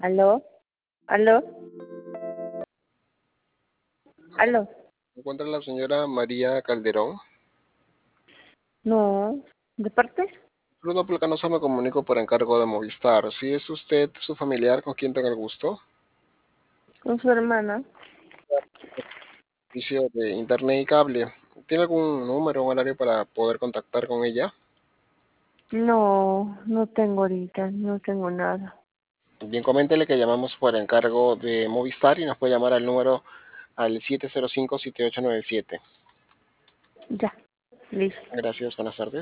¿Aló? ¿Aló? ¿Aló? ¿Se encuentra la señora María Calderón? No. ¿De parte? Bruno Placanosa, me comunico por encargo de Movistar. Si es usted su familiar, ¿con quién tenga el gusto? Con su hermana. Servicio de internet y cable. ¿Tiene algún número o horario para poder contactar con ella? No, no tengo ahorita, no tengo nada. Bien, coméntele que llamamos por encargo de Movistar y nos puede llamar al número al 705-7897. Ya, listo. Gracias, buenas tardes.